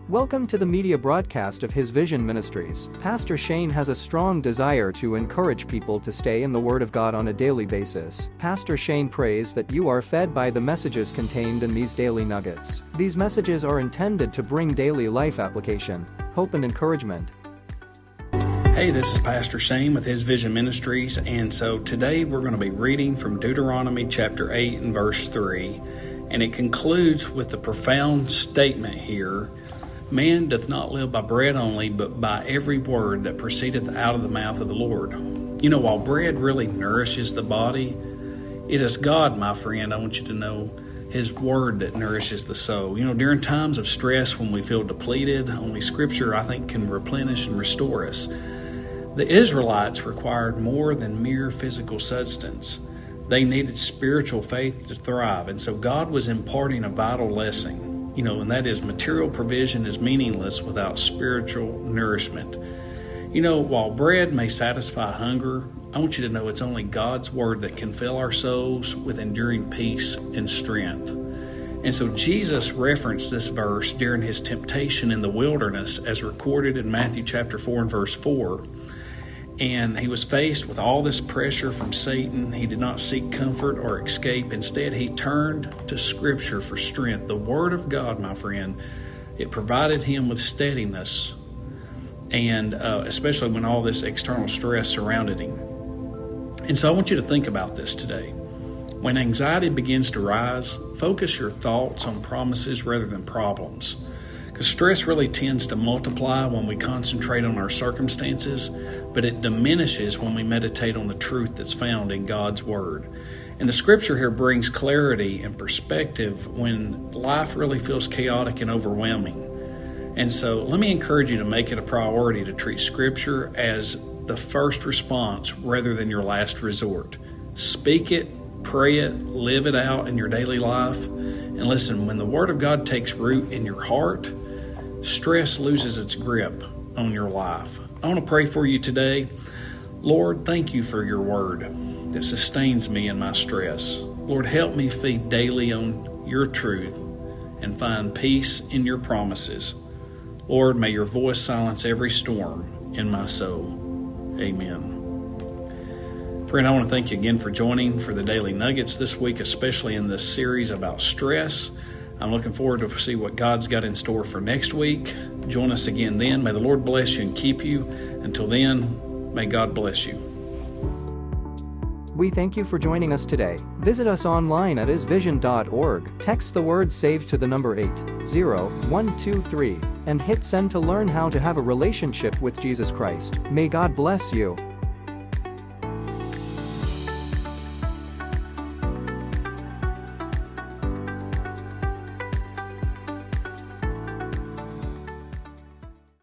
Welcome to the media broadcast of His Vision Ministries. Pastor Shane has a strong desire to encourage people to stay in the Word of God on a daily basis. Pastor Shane prays that you are fed by the messages contained in these daily nuggets. These messages are intended to bring daily life application, hope and encouragement. Hey, this is Pastor Shane with His Vision Ministries, and so today we're going to be reading from Deuteronomy chapter 8 and verse 3, and it concludes with the profound statement here, "Man doth not live by bread only, but by every word that proceedeth out of the mouth of the Lord." You know, while bread really nourishes the body, it is God, my friend, I want you to know, His Word that nourishes the soul. You know, during times of stress when we feel depleted, only Scripture, I think, can replenish and restore us. The Israelites required more than mere physical substance. They needed spiritual faith to thrive, and so God was imparting a vital lesson. You know, and that is material provision is meaningless without spiritual nourishment. You know, while bread may satisfy hunger, I want you to know it's only God's Word that can fill our souls with enduring peace and strength. And so Jesus referenced this verse during His temptation in the wilderness as recorded in Matthew chapter 4 and verse 4. And He was faced with all this pressure from Satan. He did not seek comfort or escape. Instead, He turned to Scripture for strength. The Word of God, my friend, it provided Him with steadiness, and especially when all this external stress surrounded Him. And so I want you to think about this today. When anxiety begins to rise, focus your thoughts on promises rather than problems. Because stress really tends to multiply when we concentrate on our circumstances, but it diminishes when we meditate on the truth that's found in God's Word. And the Scripture here brings clarity and perspective when life really feels chaotic and overwhelming. And so let me encourage you to make it a priority to treat Scripture as the first response rather than your last resort. Speak it, pray it, live it out in your daily life. And listen, when the Word of God takes root in your heart, stress loses its grip on your life. I want to pray for you today. Lord, thank you for your Word that sustains me in my stress. Lord, help me feed daily on your truth and find peace in your promises. Lord, may your voice silence every storm in my soul. Amen. Friend, I want to thank you again for joining for the Daily Nuggets this week, especially in this series about stress. I'm looking forward to see what God's got in store for next week. Join us again then. May the Lord bless you and keep you. Until then, may God bless you. We thank you for joining us today. Visit us online at hisvision.org. Text the word SAVE to the number 80123 and hit send to learn how to have a relationship with Jesus Christ. May God bless you.